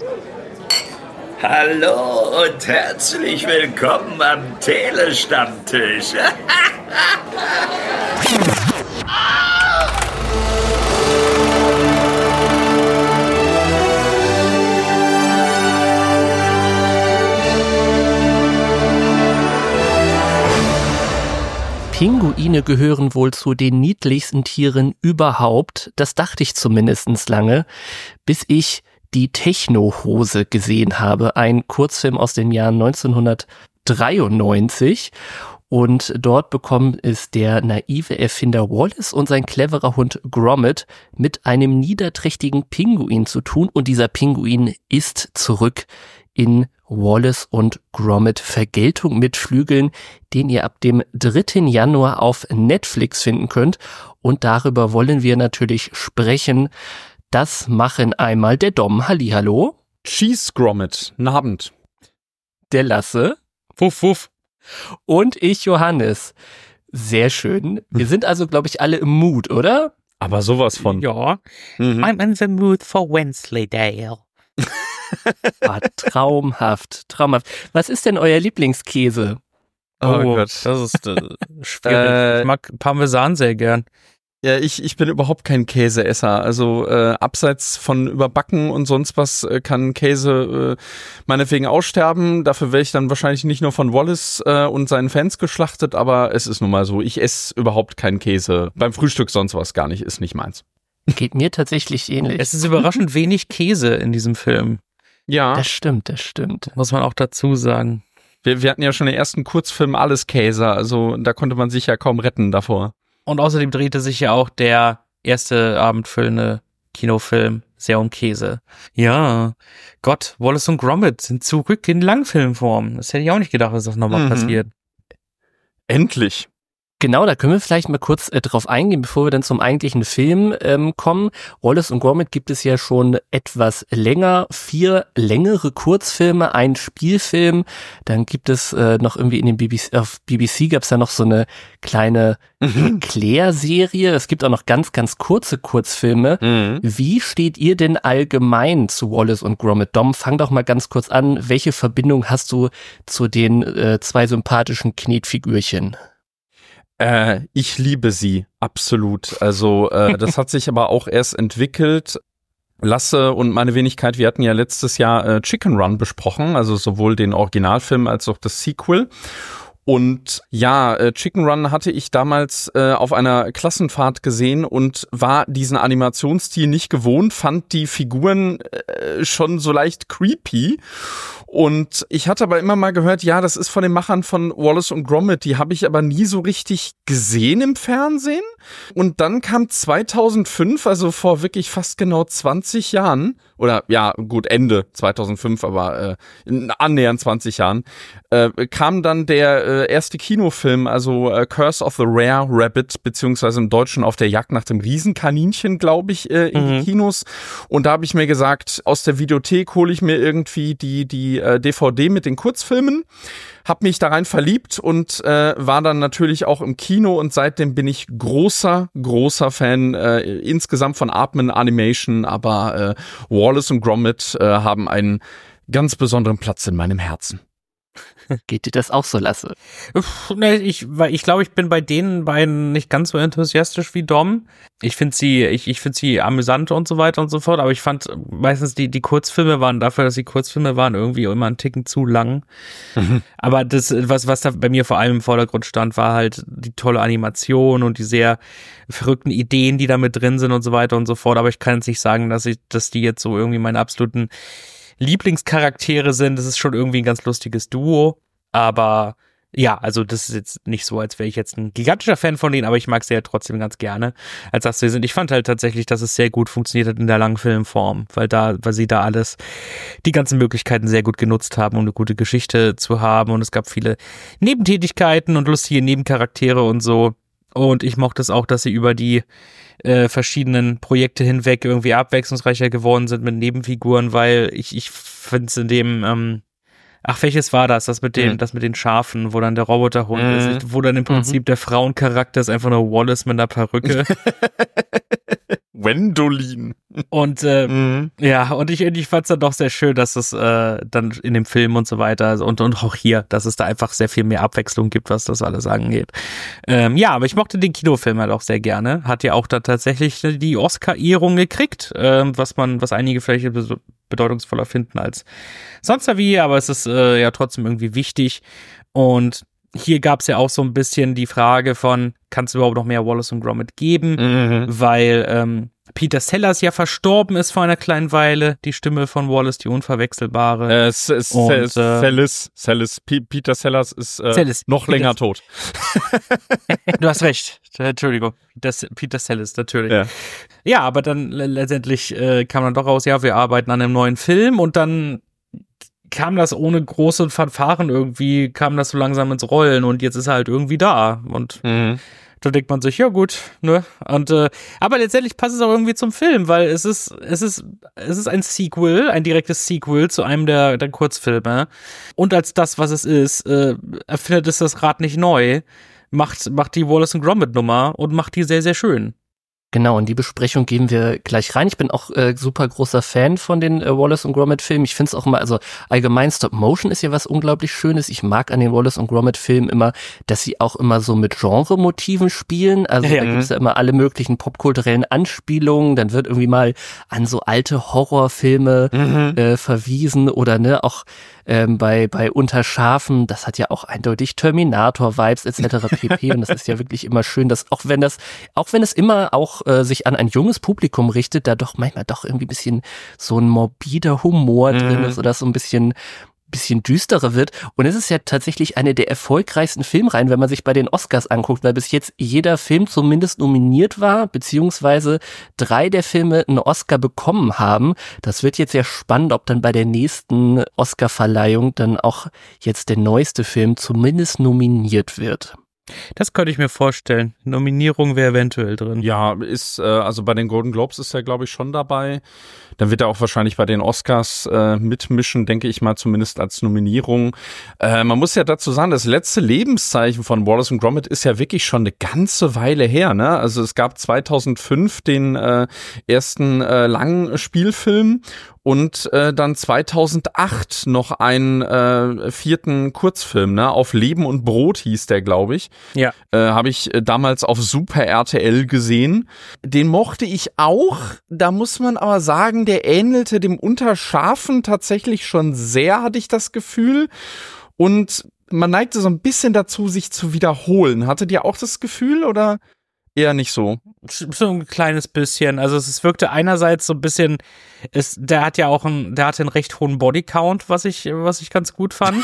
Hallo und herzlich willkommen am Telestammtisch. Pinguine gehören wohl zu den niedlichsten Tieren überhaupt. Das dachte ich zumindest lange, bis ich die Techno-Hose gesehen habe. Ein Kurzfilm aus dem Jahr 1993. Und dort bekommen es der naive Erfinder Wallace und sein cleverer Hund Gromit mit einem niederträchtigen Pinguin zu tun. Und dieser Pinguin ist zurück in Wallace und Gromit Vergeltung mit Flügeln, den ihr ab dem 3. Januar auf Netflix finden könnt. Und darüber wollen wir natürlich sprechen. Das machen einmal der Dom. Hallihallo. Cheese Gromit. N' Abend. Der Lasse. Wuff, wuff. Und ich, Johannes. Sehr schön. Wir sind also, glaube ich, alle im Mood, oder? Aber sowas von. Ja. I'm in the mood for Wensleydale. Traumhaft, traumhaft. Was ist denn euer Lieblingskäse? Oh Gott. Das ist schwierig. Ich mag Parmesan sehr gern. Ja, ich bin überhaupt kein Käseesser. Also abseits von Überbacken und sonst was kann Käse meinetwegen aussterben. Dafür wäre ich dann wahrscheinlich nicht nur von Wallace und seinen Fans geschlachtet, aber es ist nun mal so. Ich esse überhaupt keinen Käse. Beim Frühstück sonst was gar nicht, ist nicht meins. Geht mir tatsächlich ähnlich. Es ist überraschend wenig Käse in diesem Film. Ja. Das stimmt. Muss man auch dazu sagen. Wir hatten ja schon den ersten Kurzfilm Alles Käse, also da konnte man sich ja kaum retten davor. Und außerdem drehte sich ja auch der erste abendfüllende Kinofilm sehr um Käse. Ja, Gott, Wallace und Gromit sind zurück in Langfilmform. Das hätte ich auch nicht gedacht, dass das nochmal passiert. Endlich. Genau, da können wir vielleicht mal kurz drauf eingehen, bevor wir dann zum eigentlichen Film kommen. Wallace und Gromit gibt es ja schon etwas länger. 4 längere Kurzfilme, ein Spielfilm. Dann gibt es noch irgendwie in den auf BBC gab es da noch so eine kleine Erklärserie. Es gibt auch noch ganz, ganz kurze Kurzfilme. Wie steht ihr denn allgemein zu Wallace und Gromit? Dom, fang doch mal ganz kurz an. Welche Verbindung hast du zu den 2 sympathischen Knetfigürchen? Ich liebe sie, absolut. Also das hat sich aber auch erst entwickelt. Lasse und meine Wenigkeit, wir hatten ja letztes Jahr Chicken Run besprochen, also sowohl den Originalfilm als auch das Sequel. Und ja, Chicken Run hatte ich damals auf einer Klassenfahrt gesehen und war diesen Animationsstil nicht gewohnt, fand die Figuren schon so leicht creepy. Und ich hatte aber immer mal gehört, ja, das ist von den Machern von Wallace und Gromit, die habe ich aber nie so richtig gesehen im Fernsehen. Und dann kam 2005, also vor wirklich fast genau 20 Jahren, oder ja, gut, Ende 2005, aber annähernd 20 Jahren, kam dann der erste Kinofilm, also Curse of the Rare Rabbit, beziehungsweise im Deutschen Auf der Jagd nach dem Riesenkaninchen, glaube ich, in die Kinos. Und da habe ich mir gesagt, aus der Videothek hole ich mir irgendwie die DVD mit den Kurzfilmen, habe mich da rein verliebt und war dann natürlich auch im Kino und seitdem bin ich großer Fan insgesamt von Aardman Animation, aber Wallace und Gromit haben einen ganz besonderen Platz in meinem Herzen. Geht dir das auch so, Lasse? Ich glaube, ich bin bei den beiden nicht ganz so enthusiastisch wie Dom. Ich finde sie amüsant und so weiter und so fort, aber ich fand meistens die Kurzfilme waren dafür, dass die Kurzfilme waren irgendwie immer einen Ticken zu lang. Aber das, was da bei mir vor allem im Vordergrund stand, war halt die tolle Animation und die sehr verrückten Ideen, die da mit drin sind und so weiter und so fort. Aber ich kann jetzt nicht sagen, dass die jetzt so irgendwie meine absoluten Lieblingscharaktere sind. Das ist schon irgendwie ein ganz lustiges Duo, aber ja, also das ist jetzt nicht so, als wäre ich jetzt ein gigantischer Fan von denen, aber ich mag sie ja trotzdem ganz gerne, als dass sie sind. Ich fand halt tatsächlich, dass es sehr gut funktioniert hat in der Langfilmform, weil sie da alles, die ganzen Möglichkeiten sehr gut genutzt haben, um eine gute Geschichte zu haben und es gab viele Nebentätigkeiten und lustige Nebencharaktere und so. Und ich mochte es auch, dass sie über die verschiedenen Projekte hinweg irgendwie abwechslungsreicher geworden sind mit Nebenfiguren, weil ich finde es in dem, welches war das? Das mit den Schafen, wo dann der Roboterhund ist, wo dann im Prinzip der Frauencharakter ist einfach nur Wallace mit einer Perücke. Gwendolyn. Und ja, und ich fand's dann doch sehr schön, dass es dann in dem Film und so weiter und auch hier, dass es da einfach sehr viel mehr Abwechslung gibt, was das alles angeht. Ja, aber ich mochte den Kinofilm halt auch sehr gerne. Hat ja auch da tatsächlich die Oscar-Ehrung gekriegt, was einige vielleicht bedeutungsvoller finden als sonst wie, aber es ist ja trotzdem irgendwie wichtig. Und hier gab's ja auch so ein bisschen die Frage von, kann es überhaupt noch mehr Wallace und Gromit geben? Weil Peter Sellers ja verstorben ist vor einer kleinen Weile, die Stimme von Wallace, die unverwechselbare. Peter Sellers ist noch Peter länger tot. Du hast recht, Entschuldigung, Peter Sellers, natürlich. Ja, aber dann letztendlich kam dann doch raus, ja, wir arbeiten an einem neuen Film und dann kam das ohne große Fanfaren irgendwie, kam das so langsam ins Rollen und jetzt ist er halt irgendwie da und da denkt man sich, ja gut, ne? Und aber letztendlich passt es auch irgendwie zum Film, weil es ist ein Sequel, ein direktes Sequel zu einem der Kurzfilme. Und als das, was es ist, erfindet es das Rad nicht neu, macht die Wallace und Gromit Nummer und macht die sehr, sehr schön. Genau, in die Besprechung gehen wir gleich rein. Ich bin auch super großer Fan von den Wallace und Gromit Filmen. Ich finde es auch immer, also allgemein Stop Motion ist ja was unglaublich Schönes. Ich mag an den Wallace und Gromit Filmen immer, dass sie auch immer so mit Genre-Motiven spielen. Also da gibt's ja immer alle möglichen popkulturellen Anspielungen. Dann wird irgendwie mal an so alte Horrorfilme verwiesen oder ne, auch bei Unter Schafen, das hat ja auch eindeutig Terminator-Vibes etc. pp. Und das ist ja wirklich immer schön, dass auch wenn es immer auch sich an ein junges Publikum richtet, da doch manchmal doch irgendwie ein bisschen so ein morbider Humor drin ist oder so ein bisschen düsterer wird. Und es ist ja tatsächlich eine der erfolgreichsten Filmreihen, wenn man sich bei den Oscars anguckt, weil bis jetzt jeder Film zumindest nominiert war, beziehungsweise 3 der Filme einen Oscar bekommen haben. Das wird jetzt sehr spannend, ob dann bei der nächsten Oscarverleihung dann auch jetzt der neueste Film zumindest nominiert wird. Das könnte ich mir vorstellen. Nominierung wäre eventuell drin. Ja, also bei den Golden Globes ist er, glaube ich, schon dabei. Dann wird er auch wahrscheinlich bei den Oscars mitmischen, denke ich mal, zumindest als Nominierung. Man muss ja dazu sagen, das letzte Lebenszeichen von Wallace und Gromit ist ja wirklich schon eine ganze Weile her, ne? Also es gab 2005 den ersten langen Spielfilm und dann 2008 noch einen 4. Kurzfilm, ne? Auf Leben und Brot hieß der, glaube ich. Ja. Habe ich damals auf Super RTL gesehen. Den mochte ich auch. Da muss man aber sagen, der ähnelte dem Unter Schafen tatsächlich schon sehr, hatte ich das Gefühl. Und man neigte so ein bisschen dazu, sich zu wiederholen. Hattet ihr auch das Gefühl oder eher nicht so? So ein kleines bisschen. Also es wirkte einerseits so ein bisschen, der hatte einen recht hohen Bodycount, was ich ganz gut fand.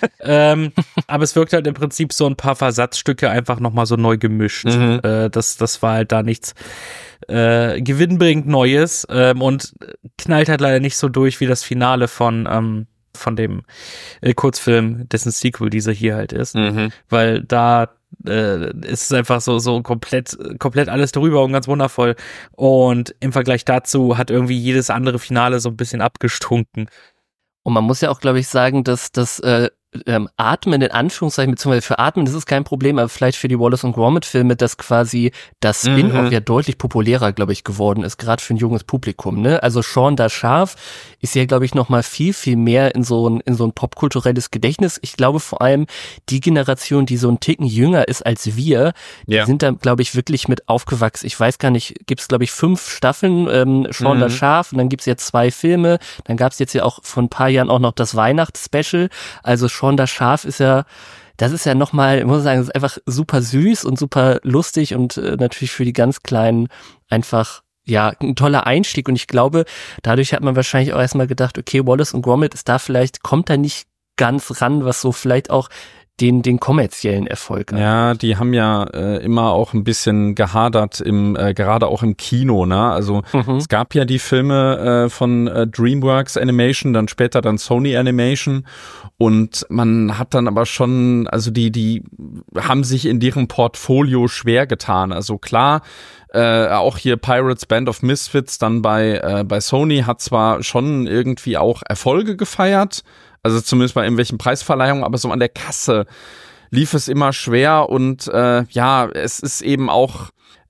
Aber es wirkte halt im Prinzip so ein paar Versatzstücke einfach nochmal so neu gemischt. Das war halt da nichts gewinnbringend Neues und knallt halt leider nicht so durch wie das Finale von dem Kurzfilm, dessen Sequel dieser hier halt ist. Weil da ist es einfach so komplett alles drüber und ganz wundervoll. Und im Vergleich dazu hat irgendwie jedes andere Finale so ein bisschen abgestunken. Und man muss ja auch, glaube ich, sagen, dass das Atmen in Anführungszeichen, beziehungsweise für Atmen, das ist kein Problem, aber vielleicht für die Wallace und Gromit Filme, dass quasi das Spin-off ja deutlich populärer, glaube ich, geworden ist, gerade für ein junges Publikum, ne? Also Shaun das Schaf ist ja, glaube ich, noch mal viel, viel mehr in so ein popkulturelles Gedächtnis. Ich glaube vor allem die Generation, die so ein Ticken jünger ist als wir, die sind da, glaube ich, wirklich mit aufgewachsen. Ich weiß gar nicht, gibt's, glaube ich, 5 Staffeln Shaun das Schaf und dann gibt's jetzt 2 Filme, dann gab's jetzt ja auch vor ein paar Jahren auch noch das Weihnachtsspecial, also Shaun das Schaf das ist ja nochmal, ich muss sagen, das ist einfach super süß und super lustig und natürlich für die ganz Kleinen einfach, ja, ein toller Einstieg und ich glaube, dadurch hat man wahrscheinlich auch erstmal gedacht, okay, Wallace und Gromit kommt da nicht ganz ran, was so vielleicht auch den kommerziellen Erfolg hat. Ja, die haben ja immer auch ein bisschen gehadert gerade auch im Kino, ne? Also es gab ja die Filme von DreamWorks Animation, dann später dann Sony Animation und man hat dann aber schon, also die haben sich in deren Portfolio schwer getan. Also klar, auch hier Pirates Band of Misfits dann bei Sony hat zwar schon irgendwie auch Erfolge gefeiert, also zumindest bei irgendwelchen Preisverleihungen, aber so an der Kasse lief es immer schwer und es ist eben auch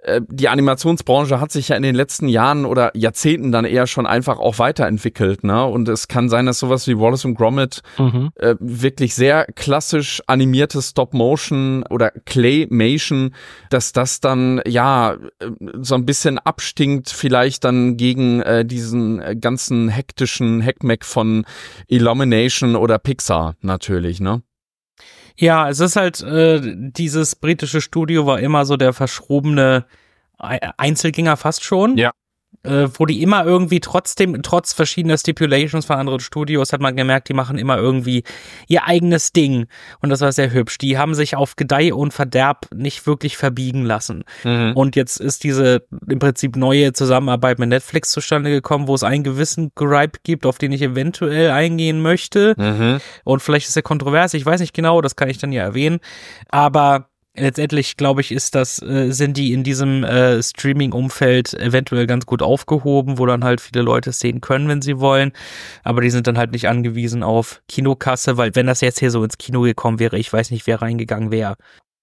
die Animationsbranche hat sich ja in den letzten Jahren oder Jahrzehnten dann eher schon einfach auch weiterentwickelt, ne? Und es kann sein, dass sowas wie Wallace und Gromit wirklich sehr klassisch animiertes Stop-Motion oder Claymation, dass das dann ja so ein bisschen abstinkt vielleicht dann gegen diesen ganzen hektischen Heckmeck von Illumination oder Pixar natürlich, ne? Ja, es ist halt, dieses britische Studio war immer so der verschrobene Einzelgänger fast schon. Ja. Wo die immer irgendwie trotz verschiedener Stipulations von anderen Studios, hat man gemerkt, die machen immer irgendwie ihr eigenes Ding. Und das war sehr hübsch. Die haben sich auf Gedeih und Verderb nicht wirklich verbiegen lassen. Und jetzt ist diese im Prinzip neue Zusammenarbeit mit Netflix zustande gekommen, wo es einen gewissen Gripe gibt, auf den ich eventuell eingehen möchte. Und vielleicht ist er kontrovers, ich weiß nicht genau, das kann ich dann ja erwähnen. Aber letztendlich, glaube ich, sind die in diesem Streaming-Umfeld eventuell ganz gut aufgehoben, wo dann halt viele Leute es sehen können, wenn sie wollen. Aber die sind dann halt nicht angewiesen auf Kinokasse, weil wenn das jetzt hier so ins Kino gekommen wäre, ich weiß nicht, wer reingegangen wäre.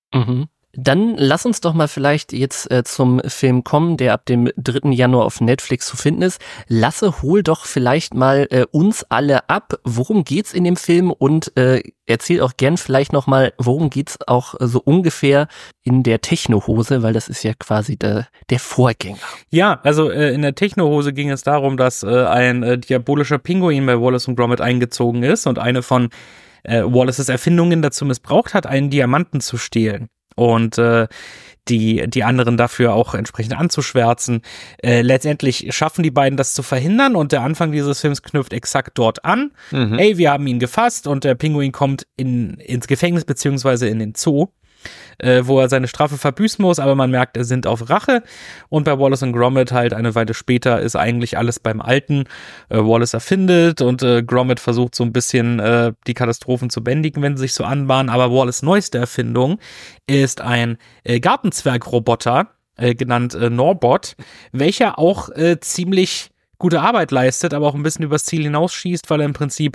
Dann lass uns doch mal vielleicht jetzt zum Film kommen, der ab dem 3. Januar auf Netflix zu finden ist. Lasse, hol doch vielleicht mal uns alle ab. Worum geht's in dem Film? Und erzähl auch gern vielleicht noch mal, worum geht's auch so ungefähr in der Technohose, weil das ist ja quasi der Vorgänger. Ja, also in der Technohose ging es darum, dass ein diabolischer Pinguin bei Wallace und Gromit eingezogen ist und eine von Wallaces Erfindungen dazu missbraucht hat, einen Diamanten zu stehlen. Und die anderen dafür auch entsprechend anzuschwärzen. Letztendlich schaffen die beiden das zu verhindern und der Anfang dieses Films knüpft exakt dort an. Ey, wir haben ihn gefasst und der Pinguin kommt ins Gefängnis beziehungsweise in den Zoo, wo er seine Strafe verbüßen muss, aber man merkt, er sind auf Rache. Und bei Wallace und Gromit halt eine Weile später ist eigentlich alles beim Alten. Wallace erfindet und Gromit versucht so ein bisschen die Katastrophen zu bändigen, wenn sie sich so anbahnen. Aber Wallace' neueste Erfindung ist ein Gartenzwergroboter, genannt Norbot, welcher auch ziemlich gute Arbeit leistet, aber auch ein bisschen übers Ziel hinausschießt, weil er im Prinzip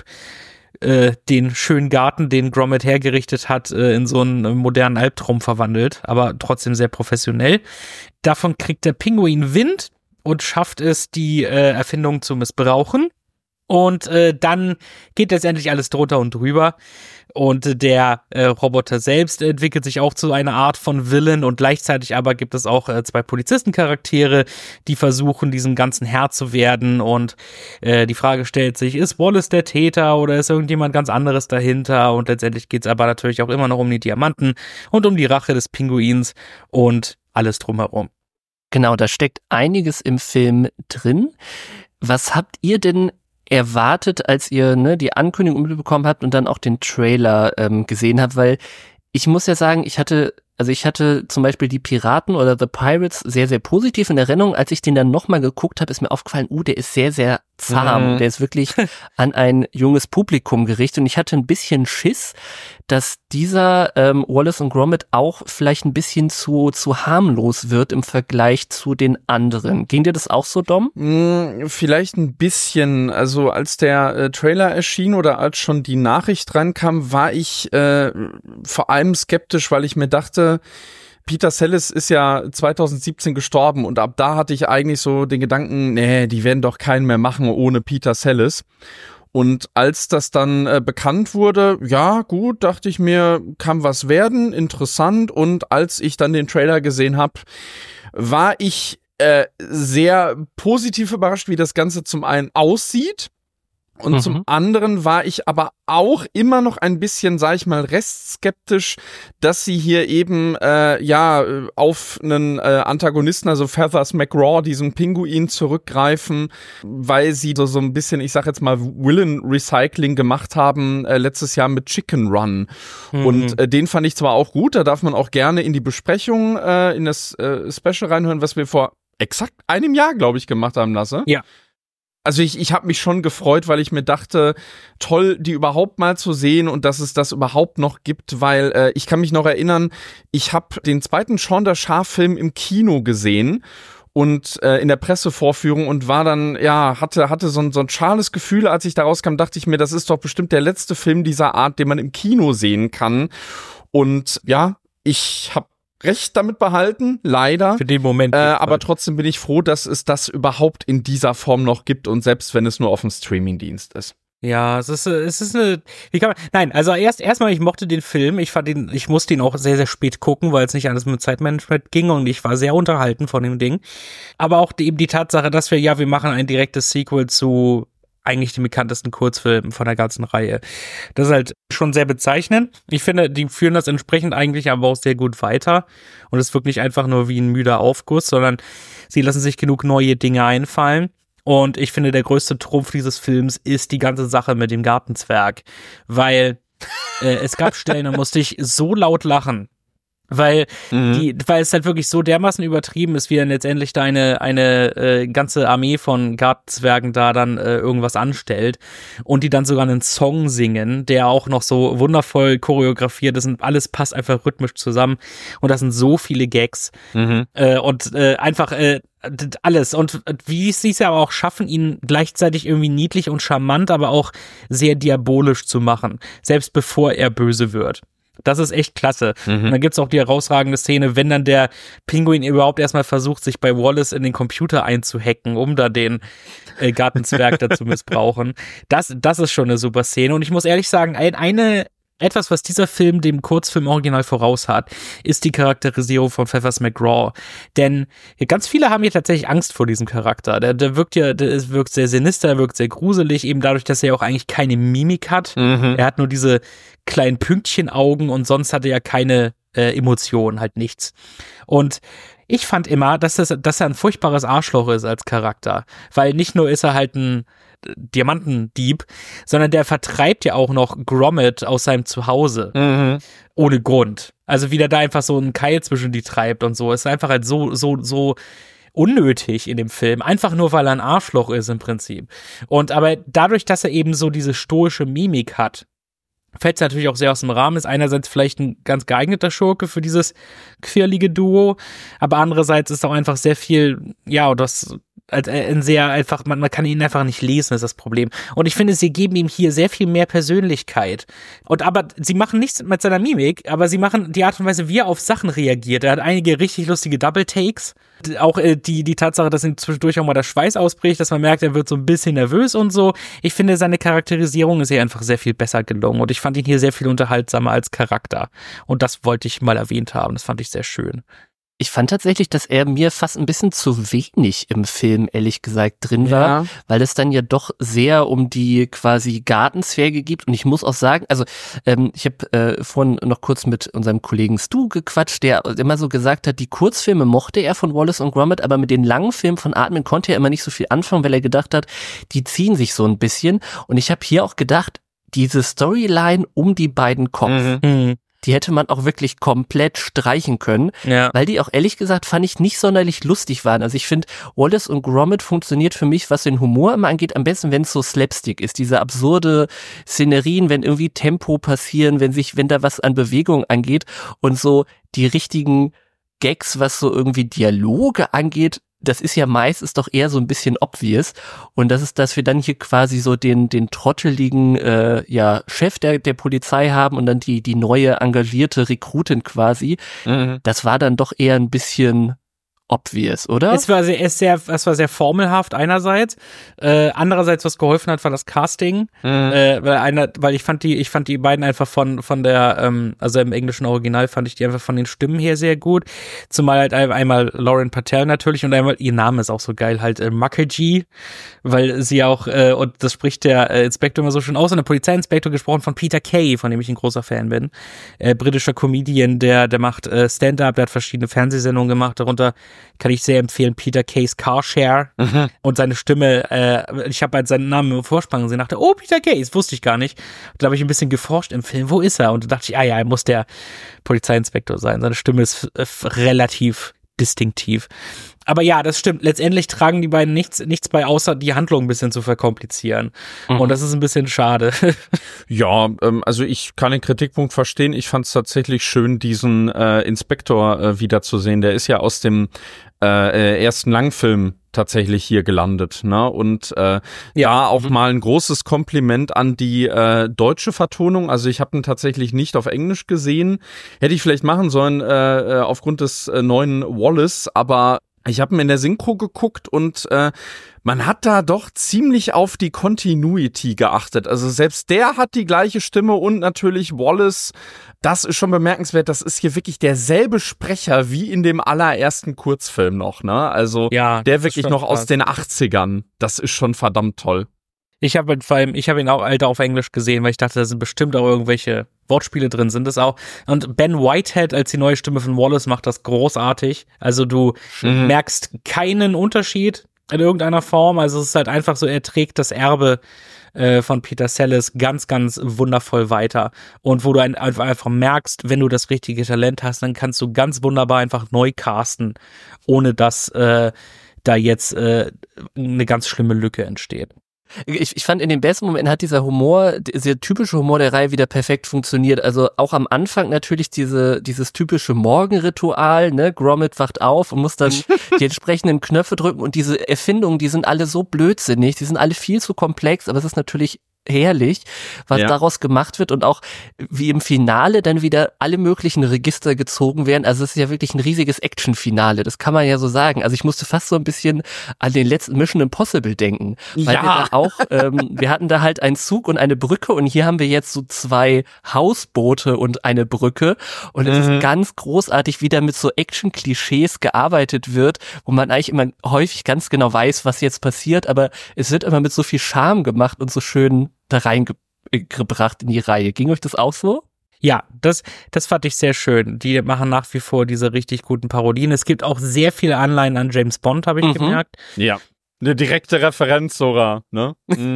den schönen Garten, den Gromit hergerichtet hat, in so einen modernen Albtraum verwandelt, aber trotzdem sehr professionell. Davon kriegt der Pinguin Wind und schafft es, die Erfindung zu missbrauchen. Und dann geht letztendlich alles drunter und drüber. Und der Roboter selbst entwickelt sich auch zu einer Art von Villain und gleichzeitig aber gibt es auch 2 Polizistencharaktere, die versuchen, diesem Ganzen Herr zu werden und die Frage stellt sich, ist Wallace der Täter oder ist irgendjemand ganz anderes dahinter? Und letztendlich geht es aber natürlich auch immer noch um die Diamanten und um die Rache des Pinguins und alles drumherum. Genau, da steckt einiges im Film drin. Was habt ihr denn erwartet, als ihr die Ankündigung mitbekommen habt und dann auch den Trailer gesehen habt? Weil ich muss ja sagen, ich hatte zum Beispiel die Piraten oder The Pirates sehr, sehr positiv in Erinnerung. Als ich den dann nochmal geguckt habe, ist mir aufgefallen, der ist sehr, sehr zahm. Der ist wirklich an ein junges Publikum gerichtet. Und ich hatte ein bisschen Schiss, dass dieser Wallace und Gromit auch vielleicht ein bisschen zu harmlos wird im Vergleich zu den anderen. Ging dir das auch so, Dom? Vielleicht ein bisschen. Also als der Trailer erschien oder als schon die Nachricht rankam, war ich vor allem skeptisch, weil ich mir dachte, Peter Sallis ist ja 2017 gestorben und ab da hatte ich eigentlich so den Gedanken, nee, die werden doch keinen mehr machen ohne Peter Sallis. Und als das dann bekannt wurde, ja gut, dachte ich mir, kann was werden, interessant. Und als ich dann den Trailer gesehen habe, war ich sehr positiv überrascht, wie das Ganze zum einen aussieht. Und zum anderen war ich aber auch immer noch ein bisschen, sag ich mal, restskeptisch, dass sie hier eben auf einen Antagonisten, also Feathers McGraw, diesen Pinguin, zurückgreifen, weil sie so ein bisschen, ich sag jetzt mal, Villain-Recycling gemacht haben letztes Jahr mit Chicken Run. Und den fand ich zwar auch gut, da darf man auch gerne in die Besprechung, in das Special reinhören, was wir vor exakt einem Jahr, glaube ich, gemacht haben, Lasse. Ja. Also ich habe mich schon gefreut, weil ich mir dachte, toll, die überhaupt mal zu sehen und dass es das überhaupt noch gibt, weil ich kann mich noch erinnern, ich habe den 2. Shaun der Schaf-Film im Kino gesehen und in der Pressevorführung und war dann, hatte so ein schales Gefühl, als ich da rauskam, dachte ich mir, das ist doch bestimmt der letzte Film dieser Art, den man im Kino sehen kann. Und ja, ich habe recht damit behalten, leider. Für den Moment. Aber trotzdem bin ich froh, dass es das überhaupt in dieser Form noch gibt und selbst wenn es nur auf dem Streamingdienst ist. Ja, es ist eine, wie kann man, nein, also erstmal, ich mochte den Film, ich musste ihn auch sehr, sehr spät gucken, weil es nicht alles mit Zeitmanagement ging und ich war sehr unterhalten von dem Ding. Aber auch eben die Tatsache, dass wir machen ein direktes Sequel zu eigentlich den bekanntesten Kurzfilmen von der ganzen Reihe. Das ist halt schon sehr bezeichnend. Ich finde, die führen das entsprechend eigentlich aber auch sehr gut weiter und es wirkt nicht einfach nur wie ein müder Aufguss, sondern sie lassen sich genug neue Dinge einfallen. Und ich finde, der größte Trumpf dieses Films ist die ganze Sache mit dem Gartenzwerg, weil es gab Stellen, da musste ich so laut lachen, weil es halt wirklich so dermaßen übertrieben ist, wie dann letztendlich da eine ganze Armee von Gartenzwergen da dann irgendwas anstellt und die dann sogar einen Song singen, der auch noch so wundervoll choreografiert ist und alles passt einfach rhythmisch zusammen und das sind so viele Gags einfach alles und wie sie es ja aber auch schaffen, ihn gleichzeitig irgendwie niedlich und charmant, aber auch sehr diabolisch zu machen, selbst bevor er böse wird. Das ist echt klasse. Und dann gibt's auch die herausragende Szene, wenn dann der Pinguin überhaupt erstmal versucht, sich bei Wallace in den Computer einzuhacken, um da den Gartenzwerg dazu missbrauchen. Das ist schon eine super Szene. Und ich muss ehrlich sagen, etwas, was dieser Film dem Kurzfilm original voraus hat, ist die Charakterisierung von Pfeffers McGraw. Denn ganz viele haben hier tatsächlich Angst vor diesem Charakter. Der wirkt sehr sinister, er wirkt sehr gruselig, eben dadurch, dass er auch eigentlich keine Mimik hat. Er hat nur diese kleinen Pünktchenaugen und sonst hat er ja keine Emotionen, halt nichts. Und ich fand immer, dass er ein furchtbares Arschloch ist als Charakter. Weil nicht nur ist er halt ein Diamantendieb, sondern der vertreibt ja auch noch Gromit aus seinem Zuhause. Ohne Grund. Also wie der da einfach so einen Keil zwischen die treibt und so. Ist einfach halt so unnötig in dem Film. Einfach nur, weil er ein Arschloch ist im Prinzip. Aber dadurch, dass er eben so diese stoische Mimik hat, fällt es natürlich auch sehr aus dem Rahmen, ist einerseits vielleicht ein ganz geeigneter Schurke für dieses quirlige Duo, aber andererseits ist auch einfach sehr viel, ein sehr einfach, man kann ihn einfach nicht lesen, ist das Problem. Und ich finde, sie geben ihm hier sehr viel mehr Persönlichkeit. Aber sie machen nichts mit seiner Mimik, aber sie machen die Art und Weise, wie er auf Sachen reagiert. Er hat einige richtig lustige Double-Takes. Auch die Tatsache, dass ihm zwischendurch auch mal der Schweiß ausbricht, dass man merkt, er wird so ein bisschen nervös und so. Ich finde, seine Charakterisierung ist hier einfach sehr viel besser gelungen und ich fand ihn hier sehr viel unterhaltsamer als Charakter. Und das wollte ich mal erwähnt haben. Das fand ich sehr schön. Ich fand tatsächlich, dass er mir fast ein bisschen zu wenig im Film, ehrlich gesagt, drin war, weil es dann ja doch sehr um die quasi Gartenzwerge gibt. Und ich muss auch sagen, also ich habe vorhin noch kurz mit unserem Kollegen Stu gequatscht, der immer so gesagt hat, die Kurzfilme mochte er von Wallace und Gromit, aber mit den langen Filmen von Aardman konnte er immer nicht so viel anfangen, weil er gedacht hat, die ziehen sich so ein bisschen. Und ich habe hier auch gedacht, diese Storyline um die beiden Cops, die hätte man auch wirklich komplett streichen können, weil die auch ehrlich gesagt, fand ich, nicht sonderlich lustig waren. Also ich finde, Wallace und Gromit funktioniert für mich, was den Humor immer angeht, am besten, wenn es so Slapstick ist. Diese absurde Szenerien, wenn irgendwie Tempo passieren, wenn da was an Bewegung angeht und so die richtigen Gags, was so irgendwie Dialoge angeht, das ist ja meistens doch eher so ein bisschen obvious. Und das ist, dass wir dann hier quasi so den trotteligen Chef der Polizei haben und dann die neue engagierte Rekrutin quasi. Das war dann doch eher ein bisschen obvious, oder? Es war sehr formelhaft einerseits, andererseits was geholfen hat, war das Casting, weil ich fand die beiden einfach von der, also im englischen Original fand ich die einfach von den Stimmen her sehr gut, zumal halt einmal Lauren Patel natürlich und einmal, ihr Name ist auch so geil, halt Mukherjee, weil sie auch, und das spricht der Inspektor immer so schön aus, und der Polizeiinspektor gesprochen von Peter Kay, von dem ich ein großer Fan bin, britischer Comedian, der macht Stand-Up, der hat verschiedene Fernsehsendungen gemacht, darunter kann ich sehr empfehlen, Peter Kays Carshare und seine Stimme, ich habe halt seinen Namen im Vorspann gesehen, dachte, oh, Peter Kay, das wusste ich gar nicht. Da habe ich ein bisschen geforscht im Film, wo ist er? Und da dachte ich, er muss der Polizeiinspektor sein. Seine Stimme ist relativ distinktiv. Aber ja, das stimmt. Letztendlich tragen die beiden nichts bei, außer die Handlung ein bisschen zu verkomplizieren. Und das ist ein bisschen schade. Ja, also ich kann den Kritikpunkt verstehen. Ich fand es tatsächlich schön, diesen Inspektor wiederzusehen. Der ist ja aus dem ersten Langfilm tatsächlich hier gelandet, ne? Und ja, auch mal ein großes Kompliment an die deutsche Vertonung. Also ich habe ihn tatsächlich nicht auf Englisch gesehen. Hätte ich vielleicht machen sollen aufgrund des neuen Wallace, aber ich habe ihn in der Synchro geguckt und man hat da doch ziemlich auf die Continuity geachtet. Also selbst der hat die gleiche Stimme und natürlich Wallace. Das ist schon bemerkenswert. Das ist hier wirklich derselbe Sprecher wie in dem allerersten Kurzfilm noch, ne? Also ja, der wirklich noch aus den 80ern. Das ist schon verdammt toll. Ich habe ihn auch alter auf Englisch gesehen, weil ich dachte, da sind bestimmt auch irgendwelche Wortspiele drin, sind es auch. Und Ben Whitehead als die neue Stimme von Wallace macht das großartig. Also du merkst keinen Unterschied in irgendeiner Form. Also es ist halt einfach so, er trägt das Erbe von Peter Sallis ganz, ganz wundervoll weiter. Und wo du einfach merkst, wenn du das richtige Talent hast, dann kannst du ganz wunderbar einfach neu casten, ohne dass da jetzt eine ganz schlimme Lücke entsteht. Ich fand, in den besten Momenten hat dieser Humor, dieser typische Humor der Reihe wieder perfekt funktioniert. Also auch am Anfang natürlich dieses typische Morgenritual, ne? Gromit wacht auf und muss dann die entsprechenden Knöpfe drücken und diese Erfindungen, die sind alle so blödsinnig, die sind alle viel zu komplex, aber es ist natürlich herrlich, was daraus gemacht wird und auch wie im Finale dann wieder alle möglichen Register gezogen werden. Also es ist ja wirklich ein riesiges Action-Finale, das kann man ja so sagen. Also ich musste fast so ein bisschen an den letzten Mission Impossible denken, weil wir da auch, wir hatten da halt einen Zug und eine Brücke und hier haben wir jetzt so 2 Hausboote und eine Brücke und es ist ganz großartig, wie da mit so Action-Klischees gearbeitet wird, wo man eigentlich immer häufig ganz genau weiß, was jetzt passiert, aber es wird immer mit so viel Charme gemacht und so schön da reingebracht in die Reihe. Ging euch das auch so? Ja, das fand ich sehr schön. Die machen nach wie vor diese richtig guten Parodien. Es gibt auch sehr viele Anleihen an James Bond, habe ich gemerkt. Ja, eine direkte Referenz sogar, ne?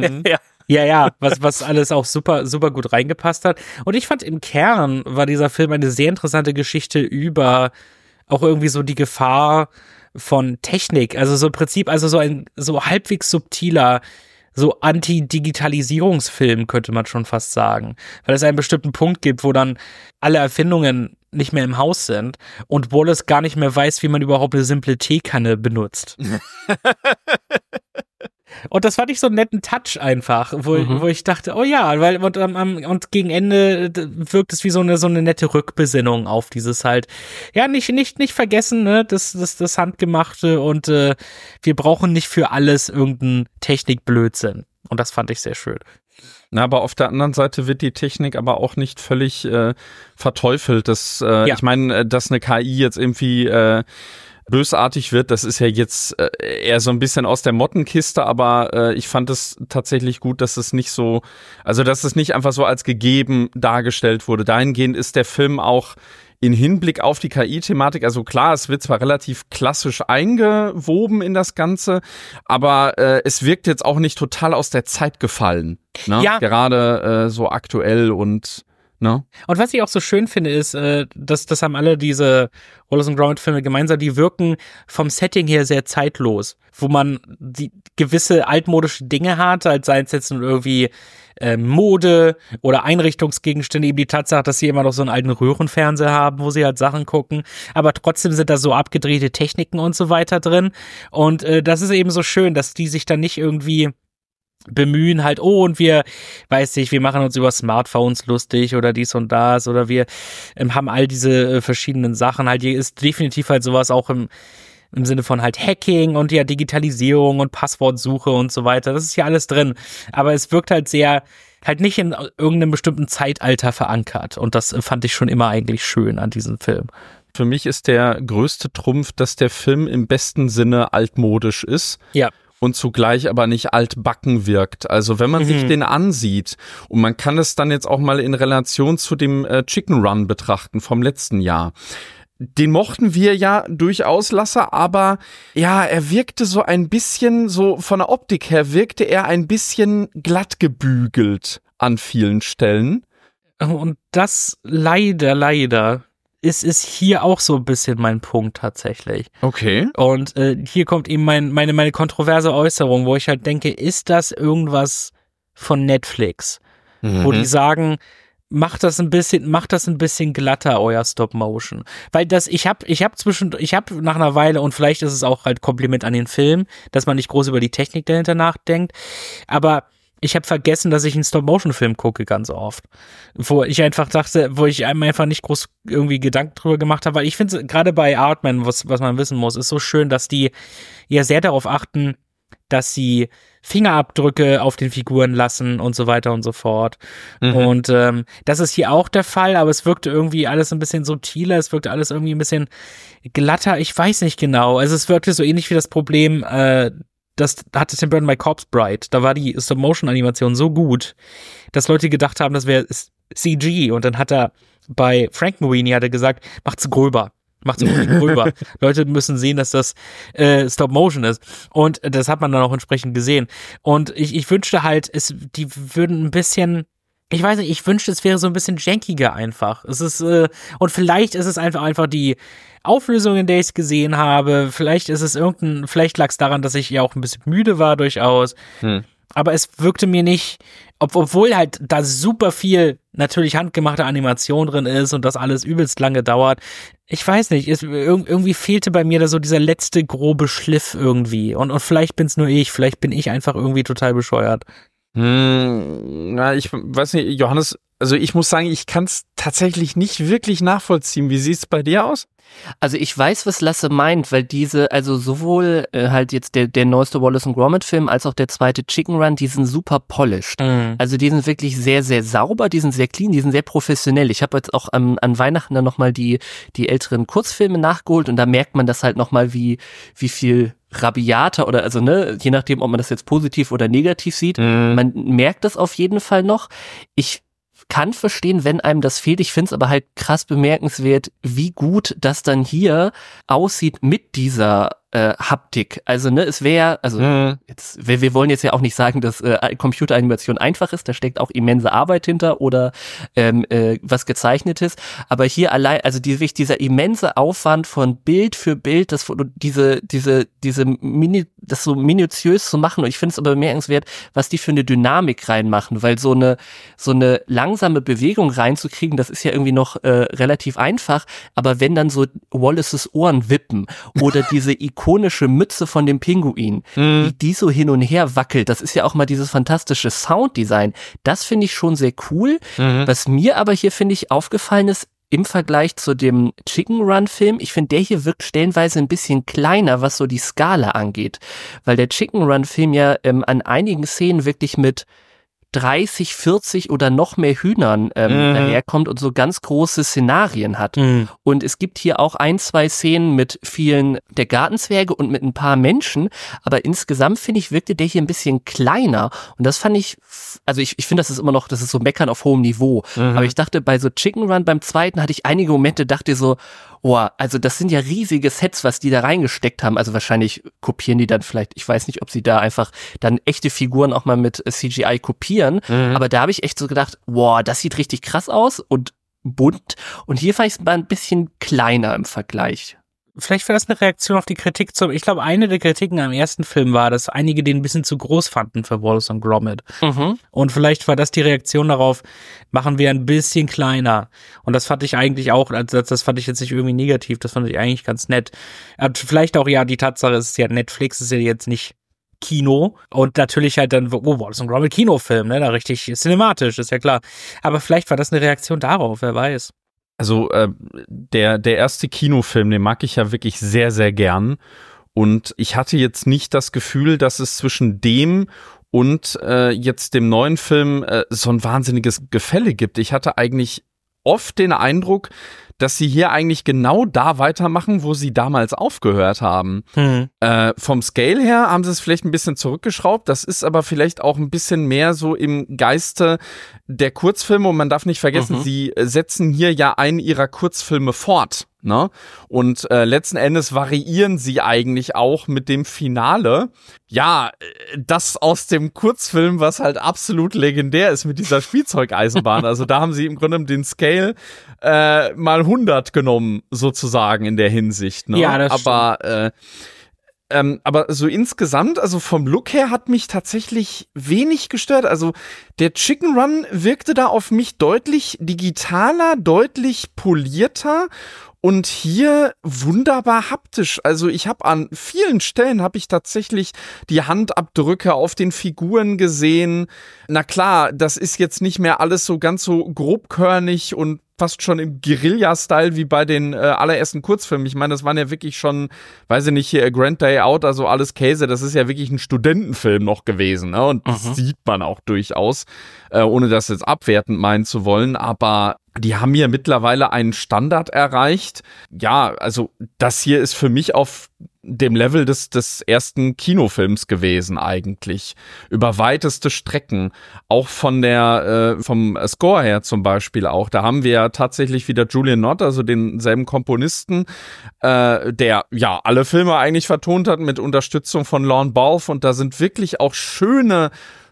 Ja, was alles auch super, super gut reingepasst hat. Und ich fand, im Kern war dieser Film eine sehr interessante Geschichte über auch irgendwie so die Gefahr von Technik. Also so im Prinzip, also so ein so halbwegs subtiler so Anti-Digitalisierungsfilm, könnte man schon fast sagen. Weil es einen bestimmten Punkt gibt, wo dann alle Erfindungen nicht mehr im Haus sind und Wallace gar nicht mehr weiß, wie man überhaupt eine simple Teekanne benutzt. Und das fand ich so einen netten Touch einfach, wo ich dachte, oh ja, weil und gegen Ende wirkt es wie so eine nette Rückbesinnung auf dieses halt, ja, nicht vergessen, ne, das Handgemachte und wir brauchen nicht für alles irgendeinen Technikblödsinn. Und das fand ich sehr schön. Na, aber auf der anderen Seite wird die Technik aber auch nicht völlig verteufelt. Ich meine, dass eine KI jetzt irgendwie bösartig wird, das ist ja jetzt eher so ein bisschen aus der Mottenkiste, aber ich fand es tatsächlich gut, dass es nicht so, also dass es nicht einfach so als gegeben dargestellt wurde. Dahingehend ist der Film auch in Hinblick auf die KI-Thematik, also klar, es wird zwar relativ klassisch eingewoben in das Ganze, aber es wirkt jetzt auch nicht total aus der Zeit gefallen. Ne? Ja. Gerade so aktuell und no. Und was ich auch so schön finde, ist, das haben alle diese Wallace & Gromit-Filme gemeinsam, die wirken vom Setting her sehr zeitlos, wo man die gewisse altmodische Dinge hat, als sei es jetzt irgendwie Mode oder Einrichtungsgegenstände, eben die Tatsache, dass sie immer noch so einen alten Röhrenfernseher haben, wo sie halt Sachen gucken, aber trotzdem sind da so abgedrehte Techniken und so weiter drin und das ist eben so schön, dass die sich dann nicht irgendwie bemühen halt, und wir machen uns über Smartphones lustig oder dies und das oder wir haben all diese verschiedenen Sachen halt. Hier ist definitiv halt sowas auch im Sinne von halt Hacking und ja Digitalisierung und Passwortsuche und so weiter. Das ist ja alles drin. Aber es wirkt halt sehr, halt nicht in irgendeinem bestimmten Zeitalter verankert. Und das fand ich schon immer eigentlich schön an diesem Film. Für mich ist der größte Trumpf, dass der Film im besten Sinne altmodisch ist. Ja. Und zugleich aber nicht altbacken wirkt. Also wenn man sich den ansieht und man kann es dann jetzt auch mal in Relation zu dem Chicken Run betrachten vom letzten Jahr. Den mochten wir ja durchaus, Lasse, aber ja, er wirkte so ein bisschen, so von der Optik her wirkte er ein bisschen glatt gebügelt an vielen Stellen. Und das leider ist hier auch so ein bisschen mein Punkt tatsächlich. Okay. Und hier kommt eben meine kontroverse Äußerung, wo ich halt denke, ist das irgendwas von Netflix? Wo die sagen, macht das ein bisschen glatter, euer Stop-Motion. Weil ich hab nach einer Weile, und vielleicht ist es auch halt Kompliment an den Film, dass man nicht groß über die Technik dahinter nachdenkt, aber ich habe vergessen, dass ich einen Stop-Motion-Film gucke ganz oft. Wo ich einem einfach nicht groß irgendwie Gedanken drüber gemacht habe, weil ich finde, gerade bei Artman, was man wissen muss, ist so schön, dass die ja sehr darauf achten, dass sie Fingerabdrücke auf den Figuren lassen und so weiter und so fort. Und das ist hier auch der Fall, aber es wirkte irgendwie alles ein bisschen subtiler, es wirkte alles irgendwie ein bisschen glatter, ich weiß nicht genau. Also es wirkte so ähnlich wie das Problem, das hatte Tim Burton bei Corpse Bride. Da war die Stop-Motion-Animation so gut, dass Leute gedacht haben, das wäre CG. Und dann hat er bei Frank Marini gesagt, macht's gröber. Macht's unbedingt gröber. Leute müssen sehen, dass das Stop-Motion ist. Und das hat man dann auch entsprechend gesehen. Und ich wünschte halt, die würden ein bisschen, ich weiß nicht, ich wünschte, es wäre so ein bisschen jankiger einfach. Es ist, und vielleicht ist es einfach die Auflösung, in der ich es gesehen habe. Vielleicht ist es vielleicht lag es daran, dass ich ja auch ein bisschen müde war durchaus. Aber es wirkte mir nicht, obwohl halt da super viel natürlich handgemachte Animation drin ist und das alles übelst lange dauert. Ich weiß nicht, irgendwie fehlte bei mir da so dieser letzte grobe Schliff irgendwie. Und vielleicht bin's nur vielleicht bin ich einfach irgendwie total bescheuert. Na, ich weiß nicht, Johannes, also ich muss sagen, ich kann es tatsächlich nicht wirklich nachvollziehen. Wie sieht's bei dir aus? Also ich weiß, was Lasse meint, weil also sowohl halt jetzt der neueste Wallace & Gromit-Film als auch der zweite Chicken Run, die sind super polished. Also die sind wirklich sehr, sehr sauber, die sind sehr clean, die sind sehr professionell. Ich habe jetzt auch an Weihnachten dann nochmal die älteren Kurzfilme nachgeholt und da merkt man das halt nochmal, wie viel rabiater oder also je nachdem, ob man das jetzt positiv oder negativ sieht, man merkt das auf jeden Fall noch. Ich kann verstehen, wenn einem das fehlt. Ich finde es aber halt krass bemerkenswert, wie gut das dann hier aussieht mit dieser Haptik. Also es wäre, wir wollen jetzt ja auch nicht sagen, dass Computeranimation einfach ist, da steckt auch immense Arbeit hinter oder was Gezeichnetes, aber hier allein, also dieser immense Aufwand von Bild für Bild, das so minutiös zu machen, und ich finde es aber bemerkenswert, was die für eine Dynamik reinmachen, weil so eine langsame Bewegung reinzukriegen, das ist ja irgendwie noch relativ einfach, aber wenn dann so Wallaces Ohren wippen oder diese ikonische Mütze von dem Pinguin, die so hin und her wackelt, das ist ja auch mal dieses fantastische Sounddesign, das finde ich schon sehr cool. Was mir aber hier, finde ich, aufgefallen ist, im Vergleich zu dem Chicken Run Film, ich finde, der hier wirkt stellenweise ein bisschen kleiner, was so die Skala angeht, weil der Chicken Run Film ja an einigen Szenen wirklich mit 30, 40 oder noch mehr Hühnern daherkommt und so ganz große Szenarien hat. Und es gibt hier auch 1, 2 Szenen mit vielen der Gartenzwerge und mit ein paar Menschen, aber insgesamt finde ich, wirkte der hier ein bisschen kleiner und das fand ich, also ich finde, das ist so Meckern auf hohem Niveau, aber ich dachte, bei so Chicken Run beim zweiten hatte ich einige Momente, dachte so, oh, also das sind ja riesige Sets, was die da reingesteckt haben. Also wahrscheinlich kopieren die dann vielleicht, ich weiß nicht, ob sie da einfach dann echte Figuren auch mal mit CGI kopieren. Aber da habe ich echt so gedacht, wow, das sieht richtig krass aus und bunt. Und hier fand ich es mal ein bisschen kleiner im Vergleich. Vielleicht wäre das eine Reaktion auf die Kritik ich glaube, eine der Kritiken am ersten Film war, dass einige den ein bisschen zu groß fanden für Wallace & Gromit. Und vielleicht war das die Reaktion darauf, machen wir ein bisschen kleiner. Und das fand ich eigentlich auch, also das fand ich jetzt nicht irgendwie negativ, das fand ich eigentlich ganz nett. Vielleicht auch, ja, die Tatsache, es ist ja Netflix, ist ja jetzt nicht Kino und natürlich halt dann, Wallace & Gromit Kinofilm, da richtig cinematisch, ist ja klar. Aber vielleicht war das eine Reaktion darauf, wer weiß. Also der erste Kinofilm, den mag ich ja wirklich sehr, sehr gern. Und ich hatte jetzt nicht das Gefühl, dass es zwischen dem und jetzt dem neuen Film so ein wahnsinniges Gefälle gibt. Ich hatte eigentlich oft den Eindruck, dass sie hier eigentlich genau da weitermachen, wo sie damals aufgehört haben. Vom Scale her haben sie es vielleicht ein bisschen zurückgeschraubt. Das ist aber vielleicht auch ein bisschen mehr so im Geiste der Kurzfilme. Und man darf nicht vergessen, sie setzen hier ja einen ihrer Kurzfilme fort. Ne? Und letzten Endes variieren sie eigentlich auch mit dem Finale. Ja, das aus dem Kurzfilm, was halt absolut legendär ist mit dieser Spielzeugeisenbahn. Also da haben sie im Grunde den Scale mal 100 genommen, sozusagen in der Hinsicht. Ne? Ja, das aber Aber so insgesamt, also vom Look her hat mich tatsächlich wenig gestört. Also der Chicken Run wirkte da auf mich deutlich digitaler, deutlich polierter und hier wunderbar haptisch. Also ich habe an vielen Stellen habe ich tatsächlich die Handabdrücke auf den Figuren gesehen. Na klar, das ist jetzt nicht mehr alles so ganz so grobkörnig und fast schon im Guerilla-Style wie bei den allerersten Kurzfilmen. Ich meine, das waren ja wirklich schon, weiß ich nicht, hier A Grand Day Out, also alles Käse. Das ist ja wirklich ein Studentenfilm noch gewesen, ne? Und das sieht man auch durchaus, ohne das jetzt abwertend meinen zu wollen. Aber die haben hier mittlerweile einen Standard erreicht. Ja, also das hier ist für mich auf dem Level des ersten Kinofilms gewesen eigentlich. Über weiteste Strecken. Auch von vom Score her zum Beispiel auch. Da haben wir ja tatsächlich wieder Julian Nott, also denselben Komponisten, der ja alle Filme eigentlich vertont hat mit Unterstützung von Lorne Balfe. Und da sind wirklich auch schöne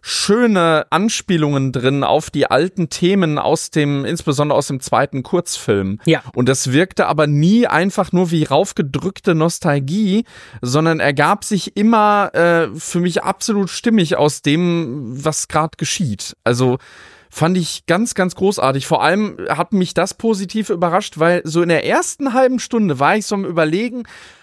Anspielungen drin auf die alten Themen insbesondere aus dem zweiten Kurzfilm. Ja. Und das wirkte aber nie einfach nur wie raufgedrückte Nostalgie, sondern ergab sich immer für mich absolut stimmig aus dem, was gerade geschieht. Also fand ich ganz, ganz großartig. Vor allem hat mich das positiv überrascht, weil so in der ersten halben Stunde war ich so am Überlegen,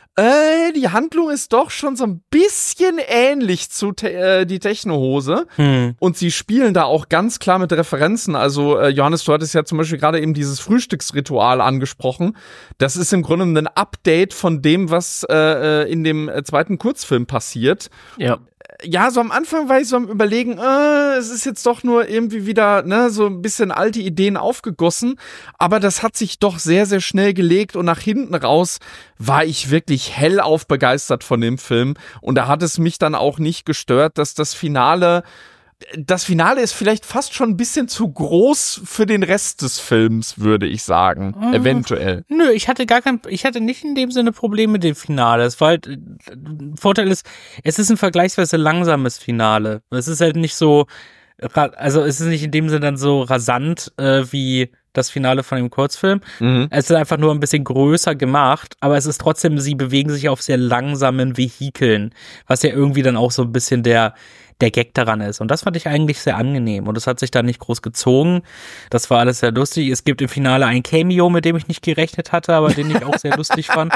die Handlung ist doch schon so ein bisschen ähnlich zu die Techno-Hose. Und sie spielen da auch ganz klar mit Referenzen. Also Johannes, du hattest ja zum Beispiel gerade eben dieses Frühstücksritual angesprochen. Das ist im Grunde ein Update von dem, was in dem zweiten Kurzfilm passiert. Ja. Ja, so am Anfang war ich so am Überlegen, es ist jetzt doch nur irgendwie wieder, ne, so ein bisschen alte Ideen aufgegossen, aber das hat sich doch sehr, sehr schnell gelegt und nach hinten raus war ich wirklich hellauf begeistert von dem Film und da hat es mich dann auch nicht gestört, dass das Finale ist vielleicht fast schon ein bisschen zu groß für den Rest des Films, würde ich sagen. Eventuell. Nö, ich hatte nicht in dem Sinne Probleme mit dem Finale. Es war halt, Vorteil ist, es ist ein vergleichsweise langsames Finale. Es ist halt nicht so, also es ist nicht in dem Sinne dann so rasant wie das Finale von dem Kurzfilm. Es ist einfach nur ein bisschen größer gemacht, aber es ist trotzdem, sie bewegen sich auf sehr langsamen Vehikeln, was ja irgendwie dann auch so ein bisschen der Gag daran ist. Und das fand ich eigentlich sehr angenehm. Und es hat sich da nicht groß gezogen. Das war alles sehr lustig. Es gibt im Finale ein Cameo, mit dem ich nicht gerechnet hatte, aber den ich auch sehr lustig fand.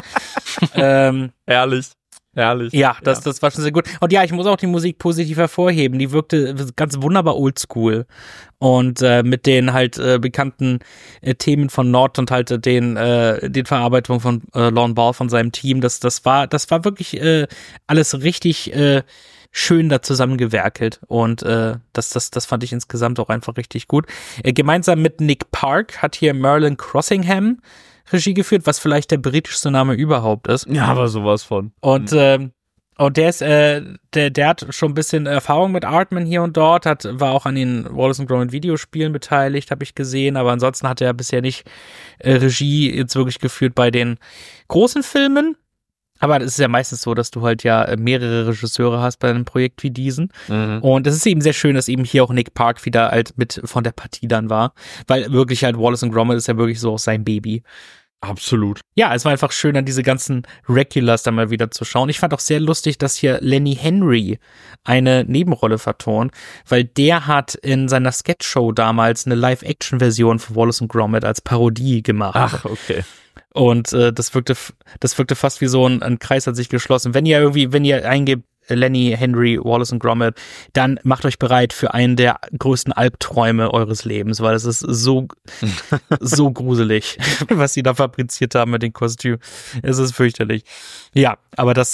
Herrlich. Ja, das war schon sehr gut. Und ja, ich muss auch die Musik positiv hervorheben. Die wirkte ganz wunderbar oldschool. Und mit den halt bekannten Themen von Nord und halt den Verarbeitungen von Lorne Balfe von seinem Team. Das war wirklich alles richtig schön da zusammengewerkelt und das fand ich insgesamt auch einfach richtig gut. Gemeinsam mit Nick Park hat hier Merlin Crossingham Regie geführt, was vielleicht der britischste Name überhaupt ist. Ja, aber sowas von. Und der ist, der hat schon ein bisschen Erfahrung mit Aardman hier und dort, war auch an den Wallace & Gromit Videospielen beteiligt, habe ich gesehen, aber ansonsten hat er bisher nicht Regie jetzt wirklich geführt bei den großen Filmen. Aber es ist ja meistens so, dass du halt ja mehrere Regisseure hast bei einem Projekt wie diesen. Und es ist eben sehr schön, dass eben hier auch Nick Park wieder halt mit von der Partie dann war. Weil wirklich halt Wallace & Gromit ist ja wirklich so auch sein Baby. Absolut. Ja, es war einfach schön, an diese ganzen Regulars dann mal wieder zu schauen. Ich fand auch sehr lustig, dass hier Lenny Henry eine Nebenrolle vertont, weil der hat in seiner Sketchshow damals eine Live-Action-Version von Wallace & Gromit als Parodie gemacht. Ach, okay. Und das wirkte fast wie so ein Kreis hat sich geschlossen. Wenn ihr eingebt Lenny Henry, Wallace & Gromit, dann macht euch bereit für einen der größten Albträume eures Lebens, weil es ist so gruselig, was sie da fabriziert haben mit dem Kostüm. Es ist fürchterlich. Ja, aber das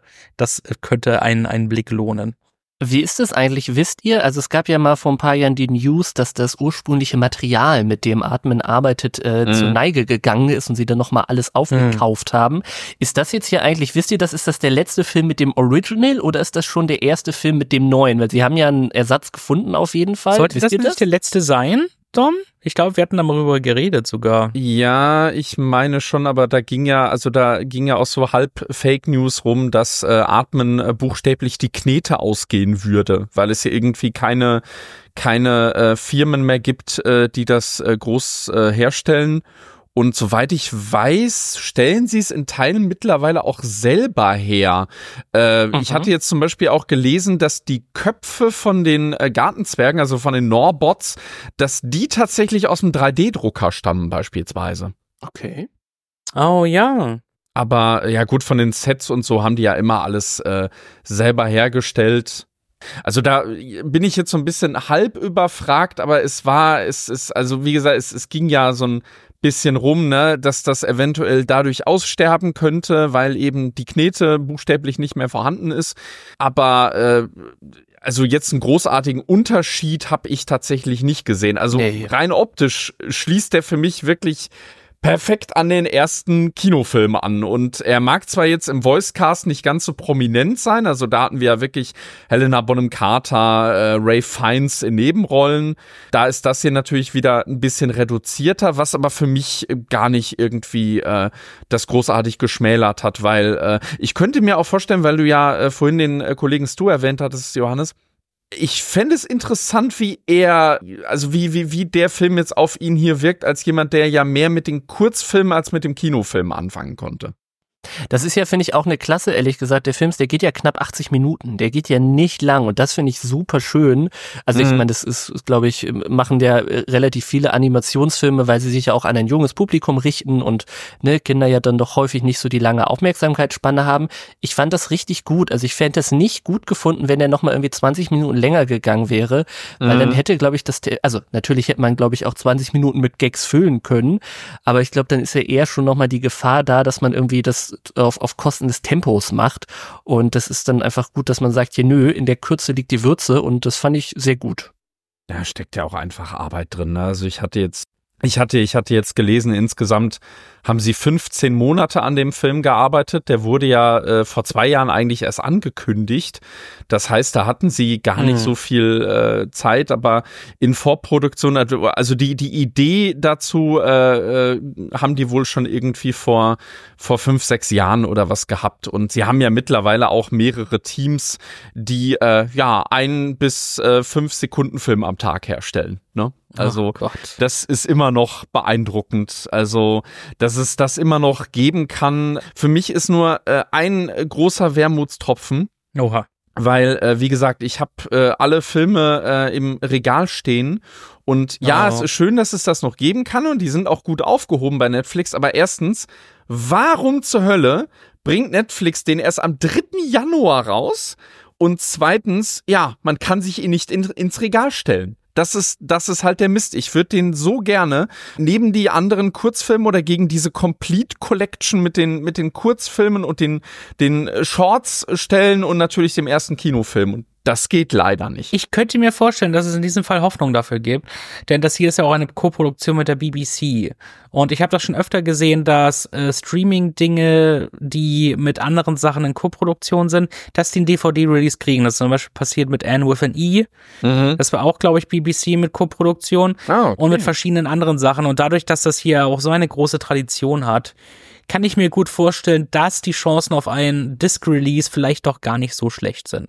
könnte einen Blick lohnen. Wie ist es eigentlich, wisst ihr? Also es gab ja mal vor ein paar Jahren die News, dass das ursprüngliche Material, mit dem Aardman arbeitet, zur Neige gegangen ist und sie dann nochmal alles aufgekauft haben. Ist das jetzt hier eigentlich, wisst ihr, ist das der letzte Film mit dem Original oder ist das schon der erste Film mit dem neuen? Weil sie haben ja einen Ersatz gefunden auf jeden Fall. Sollte das nicht der letzte sein, Dom? Ich glaube, wir hatten darüber geredet sogar. Ja, ich meine schon, aber da ging ja auch so halb Fake News rum, dass Aardman buchstäblich die Knete ausgehen würde, weil es ja irgendwie keine Firmen mehr gibt, die das groß herstellen. Und soweit ich weiß, stellen sie es in Teilen mittlerweile auch selber her. Ich hatte jetzt zum Beispiel auch gelesen, dass die Köpfe von den Gartenzwergen, also von den Norbots, dass die tatsächlich aus dem 3D-Drucker stammen beispielsweise. Okay. Oh ja. Aber ja gut, von den Sets und so haben die ja immer alles selber hergestellt. Also da bin ich jetzt so ein bisschen halb überfragt, aber also wie gesagt, es ging ja so ein bisschen rum, ne, dass das eventuell dadurch aussterben könnte, weil eben die Knete buchstäblich nicht mehr vorhanden ist. Aber also jetzt einen großartigen Unterschied habe ich tatsächlich nicht gesehen. Also rein optisch schließt der für mich wirklich perfekt an den ersten Kinofilm an. Und er mag zwar jetzt im Voicecast nicht ganz so prominent sein, also da hatten wir ja wirklich Helena Bonham Carter, Ralph Fiennes in Nebenrollen. Da ist das hier natürlich wieder ein bisschen reduzierter, was aber für mich gar nicht irgendwie das großartig geschmälert hat, weil ich könnte mir auch vorstellen, weil du ja vorhin den Kollegen Stu erwähnt hattest, Johannes, ich fände es interessant, wie der Film jetzt auf ihn hier wirkt, als jemand, der ja mehr mit den Kurzfilmen als mit dem Kinofilm anfangen konnte. Das ist ja, finde ich, auch eine Klasse, ehrlich gesagt, der Film, der geht ja knapp 80 Minuten, der geht ja nicht lang und das finde ich super schön. Also ich meine, das ist, glaube ich, machen ja relativ viele Animationsfilme, weil sie sich ja auch an ein junges Publikum richten und Kinder ja dann doch häufig nicht so die lange Aufmerksamkeitsspanne haben. Ich fand das richtig gut, also ich fände das nicht gut gefunden, wenn der nochmal irgendwie 20 Minuten länger gegangen wäre, weil dann hätte, glaube ich, also natürlich hätte man, glaube ich, auch 20 Minuten mit Gags füllen können, aber ich glaube, dann ist ja eher schon nochmal die Gefahr da, dass man irgendwie das auf Kosten des Tempos macht und das ist dann einfach gut, dass man sagt, hier nö, in der Kürze liegt die Würze und das fand ich sehr gut. Da steckt ja auch einfach Arbeit drin, ne? Also ich hatte jetzt gelesen, insgesamt haben sie 15 Monate an dem Film gearbeitet. Der wurde ja vor 2 Jahren eigentlich erst angekündigt. Das heißt, da hatten sie gar nicht so viel Zeit, aber in Vorproduktion, also die Idee dazu haben die wohl schon irgendwie vor 5, 6 Jahren oder was gehabt. Und sie haben ja mittlerweile auch mehrere Teams, die 1 bis 5 Sekunden Film am Tag herstellen, ne? Also das ist immer noch beeindruckend. Also, dass es das immer noch geben kann. Für mich ist nur ein großer Wermutstropfen. Oha. Weil, wie gesagt, ich habe alle Filme im Regal stehen und es ist schön, dass es das noch geben kann und die sind auch gut aufgehoben bei Netflix. Aber erstens, warum zur Hölle bringt Netflix den erst am 3. Januar raus? Und zweitens, man kann sich ihn nicht ins Regal stellen. Das ist halt der Mist. Ich würde den so gerne neben die anderen Kurzfilme oder gegen diese Complete Collection mit den Kurzfilmen und den Shorts stellen und natürlich dem ersten Kinofilm. Und das geht leider nicht. Ich könnte mir vorstellen, dass es in diesem Fall Hoffnung dafür gibt, denn das hier ist ja auch eine Koproduktion mit der BBC. Und ich habe das schon öfter gesehen, dass Streaming-Dinge, die mit anderen Sachen in Koproduktion sind, dass die einen DVD-Release kriegen. Das ist zum Beispiel passiert mit Anne with an E. Das war auch, glaube ich, BBC mit Koproduktion und mit verschiedenen anderen Sachen. Und dadurch, dass das hier auch so eine große Tradition hat, kann ich mir gut vorstellen, dass die Chancen auf einen Disc-Release vielleicht doch gar nicht so schlecht sind.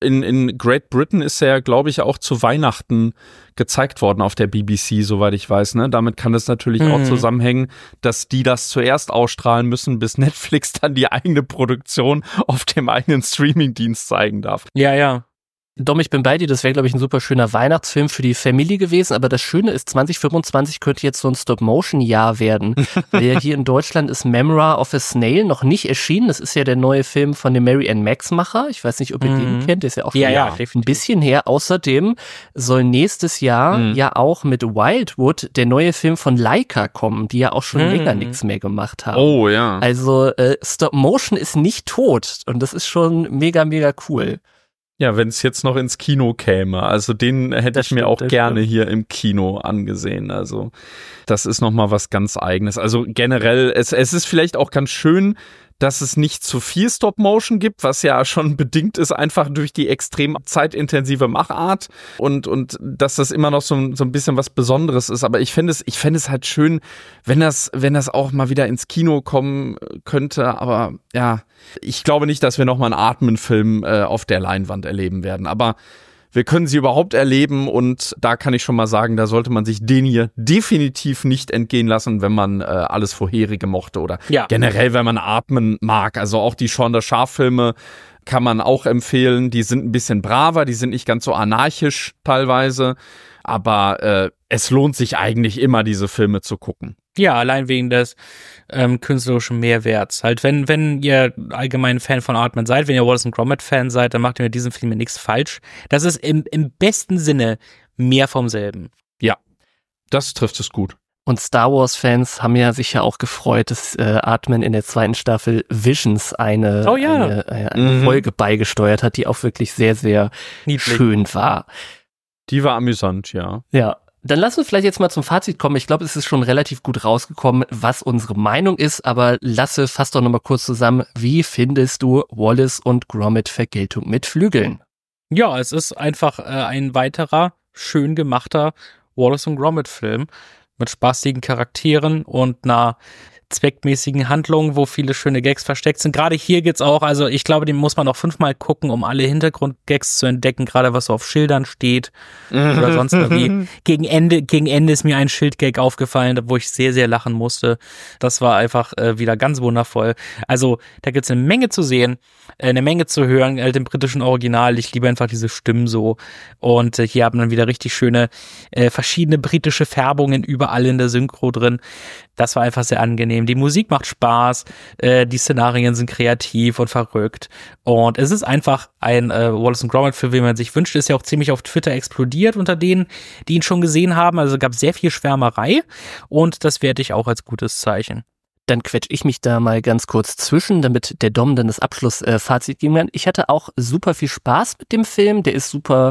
In Great Britain ist er, glaube ich, auch zu Weihnachten gezeigt worden auf der BBC, soweit ich weiß, ne? Damit kann es natürlich auch zusammenhängen, dass die das zuerst ausstrahlen müssen, bis Netflix dann die eigene Produktion auf dem eigenen Streamingdienst zeigen darf. Ja. Dom, ich bin bei dir, das wäre, glaube ich, ein super schöner Weihnachtsfilm für die Familie gewesen, aber das Schöne ist, 2025 könnte jetzt so ein Stop-Motion-Jahr werden, weil ja hier in Deutschland ist Memoir of a Snail noch nicht erschienen, das ist ja der neue Film von dem Mary Ann Max-Macher, ich weiß nicht, ob ihr den kennt, der ist ja auch schon ein bisschen her, außerdem soll nächstes Jahr ja auch mit Wildwood der neue Film von Laika kommen, die ja auch schon länger nichts mehr gemacht haben. Oh ja. Also Stop-Motion ist nicht tot und das ist schon mega, mega cool. Ja, wenn es jetzt noch ins Kino käme. Also den hätte ich mir auch gerne hier im Kino angesehen. Also das ist nochmal was ganz Eigenes. Also generell, es ist vielleicht auch ganz schön, dass es nicht zu viel Stop-Motion gibt, was ja schon bedingt ist einfach durch die extrem zeitintensive Machart und dass das immer noch so ein bisschen was Besonderes ist. Aber ich fände es halt schön, wenn das auch mal wieder ins Kino kommen könnte. Aber ja, ich glaube nicht, dass wir nochmal einen Atmen-Film auf der Leinwand erleben werden. Aber wir können sie überhaupt erleben und da kann ich schon mal sagen, da sollte man sich den hier definitiv nicht entgehen lassen, wenn man alles Vorherige mochte oder generell, wenn man atmen mag. Also auch die Shaun the Sharp-Filme kann man auch empfehlen. Die sind ein bisschen braver, die sind nicht ganz so anarchisch teilweise, aber es lohnt sich eigentlich immer, diese Filme zu gucken. Ja, allein wegen des künstlerischen Mehrwerts. Halt, wenn ihr allgemein Fan von Aardman seid, wenn ihr Wallace & Gromit Fan seid, dann macht ihr mit diesem Film nichts falsch. Das ist im besten Sinne mehr vom selben. Ja, das trifft es gut. Und Star Wars-Fans haben ja sicher auch gefreut, dass Aardman in der 2. Staffel Visions eine Folge beigesteuert hat, die auch wirklich sehr, sehr schön war. Die war amüsant, ja. Ja. Dann lass uns vielleicht jetzt mal zum Fazit kommen. Ich glaube, es ist schon relativ gut rausgekommen, was unsere Meinung ist, aber Lasse, fass doch nochmal kurz zusammen. Wie findest du Wallace & Gromit Vergeltung mit Flügeln? Ja, es ist einfach ein weiterer, schön gemachter Wallace & Gromit Film mit spaßigen Charakteren und einer zweckmäßigen Handlungen, wo viele schöne Gags versteckt sind. Gerade hier geht's auch, also ich glaube, den muss man noch 5-mal gucken, um alle Hintergrundgags zu entdecken, gerade was so auf Schildern steht oder sonst irgendwie. Gegen Ende ist mir ein Schildgag aufgefallen, wo ich sehr, sehr lachen musste. Das war einfach wieder ganz wundervoll. Also da gibt's eine Menge zu sehen, eine Menge zu hören, im britischen Original. Ich liebe einfach diese Stimmen so. Und hier haben dann wieder richtig schöne verschiedene britische Färbungen überall in der Synchro drin. Das war einfach sehr angenehm. Die Musik macht Spaß, die Szenarien sind kreativ und verrückt. Und es ist einfach ein Wallace & Gromit, für wen man sich wünscht. Ist ja auch ziemlich auf Twitter explodiert unter denen, die ihn schon gesehen haben. Also gab sehr viel Schwärmerei und das werte ich auch als gutes Zeichen. Dann quetsche ich mich da mal ganz kurz zwischen, damit der Dom dann das Abschlussfazit geben kann. Ich hatte auch super viel Spaß mit dem Film. Der ist super,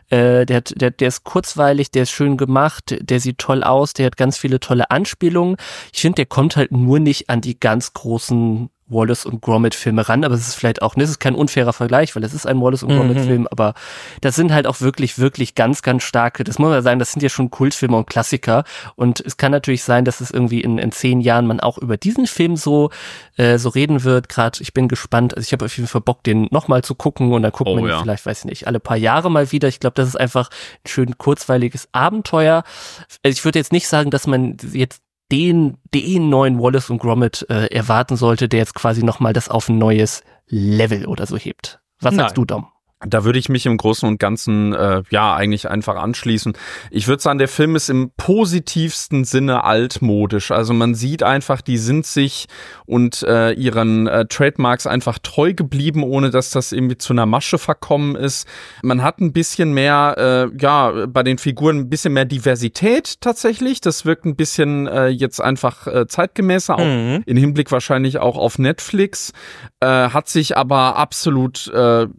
der ist kurzweilig, der ist schön gemacht, der sieht toll aus, der hat ganz viele tolle Anspielungen. Ich finde, der kommt halt nur nicht an die ganz großen Wallace & Gromit Filme ran, aber es ist vielleicht auch, es ist kein unfairer Vergleich, weil es ist ein Wallace & Gromit Film, aber das sind halt auch wirklich, wirklich ganz, ganz starke, das muss man sagen, das sind ja schon Kultfilme und Klassiker und es kann natürlich sein, dass es irgendwie in 10 Jahren man auch über diesen Film so reden wird, gerade, ich bin gespannt, also ich habe auf jeden Fall Bock, den nochmal zu gucken und dann guckt man ihn vielleicht, weiß ich nicht, alle paar Jahre mal wieder, ich glaube, das ist einfach ein schön kurzweiliges Abenteuer. Also ich würde jetzt nicht sagen, dass man jetzt den neuen Wallace & Gromit erwarten sollte, der jetzt quasi nochmal das auf ein neues Level oder so hebt. Was sagst du, Dom? Da würde ich mich im Großen und Ganzen eigentlich einfach anschließen. Ich würde sagen, der Film ist im positivsten Sinne altmodisch. Also man sieht einfach, die sind sich und ihren Trademarks einfach treu geblieben, ohne dass das irgendwie zu einer Masche verkommen ist. Man hat ein bisschen mehr, bei den Figuren ein bisschen mehr Diversität tatsächlich. Das wirkt ein bisschen jetzt einfach zeitgemäßer, auch im Hinblick wahrscheinlich auch auf Netflix. Hat sich aber absolut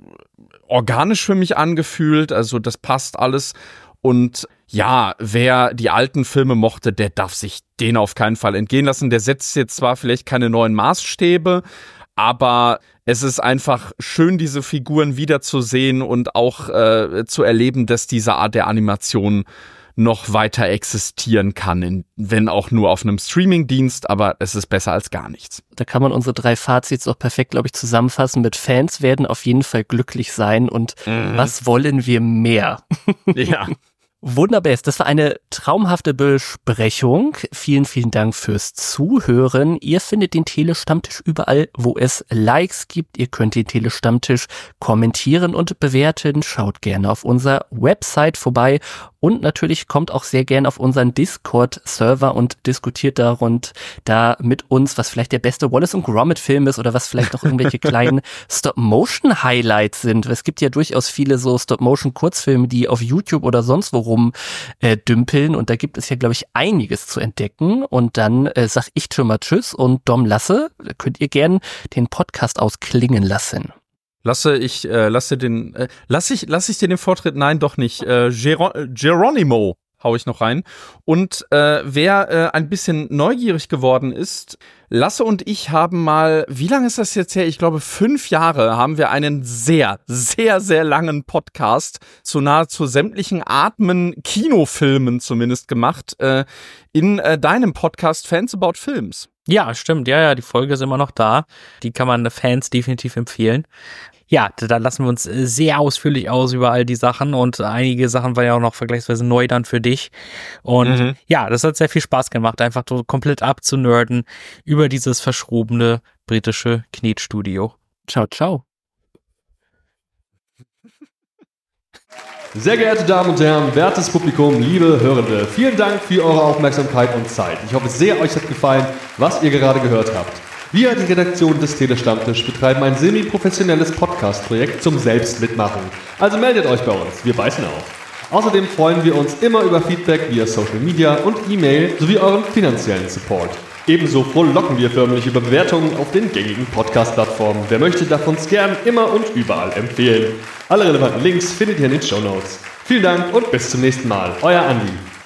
organisch für mich angefühlt, also das passt alles und ja, wer die alten Filme mochte, der darf sich den auf keinen Fall entgehen lassen. Der setzt jetzt zwar vielleicht keine neuen Maßstäbe, aber es ist einfach schön, diese Figuren wiederzusehen und auch zu erleben, dass diese Art der Animation noch weiter existieren kann, wenn auch nur auf einem Streamingdienst, aber es ist besser als gar nichts. Da kann man unsere 3 Fazits auch perfekt, glaube ich, zusammenfassen mit Fans werden auf jeden Fall glücklich sein und was wollen wir mehr? Ja. Wunderbar, das war eine traumhafte Besprechung. Vielen, vielen Dank fürs Zuhören. Ihr findet den Tele-Stammtisch überall, wo es Likes gibt. Ihr könnt den Tele-Stammtisch kommentieren und bewerten. Schaut gerne auf unserer Website vorbei und natürlich kommt auch sehr gerne auf unseren Discord-Server und diskutiert da mit uns, was vielleicht der beste Wallace & Gromit-Film ist oder was vielleicht noch irgendwelche kleinen Stop-Motion-Highlights sind. Es gibt ja durchaus viele so Stop-Motion-Kurzfilme, die auf YouTube oder sonst wo dümpeln und da gibt es ja, glaube ich, einiges zu entdecken und dann sag ich schon mal Tschüss und Dom, Lasse, könnt ihr gern den Podcast ausklingen lassen. Lasse ich dir den Vortritt? Nein, doch nicht. Geronimo hau ich noch rein. Und wer ein bisschen neugierig geworden ist, Lasse und ich haben mal, wie lange ist das jetzt her? Ich glaube 5 Jahre haben wir einen sehr, sehr, sehr langen Podcast zu nahezu sämtlichen Kinofilmen zumindest gemacht, in deinem Podcast Fans About Films. Ja, stimmt. Ja, die Folge ist immer noch da. Die kann man Fans definitiv empfehlen. Ja, da lassen wir uns sehr ausführlich aus über all die Sachen und einige Sachen waren ja auch noch vergleichsweise neu dann für dich. Und ja, das hat sehr viel Spaß gemacht, einfach so komplett abzunerden über dieses verschrobene britische Knetstudio. Ciao, ciao. Sehr geehrte Damen und Herren, wertes Publikum, liebe Hörende, vielen Dank für eure Aufmerksamkeit und Zeit. Ich hoffe sehr, euch hat gefallen, was ihr gerade gehört habt. Wir, die Redaktion des Telestammtisch, betreiben ein semi-professionelles Podcast-Projekt zum Selbstmitmachen. Also meldet euch bei uns, wir beißen auf. Außerdem freuen wir uns immer über Feedback via Social Media und E-Mail sowie euren finanziellen Support. Ebenso frohlocken wir förmlich über Bewertungen auf den gängigen Podcast-Plattformen. Wer möchte, darf uns gern immer und überall empfehlen. Alle relevanten Links findet ihr in den Shownotes. Vielen Dank und bis zum nächsten Mal. Euer Andi.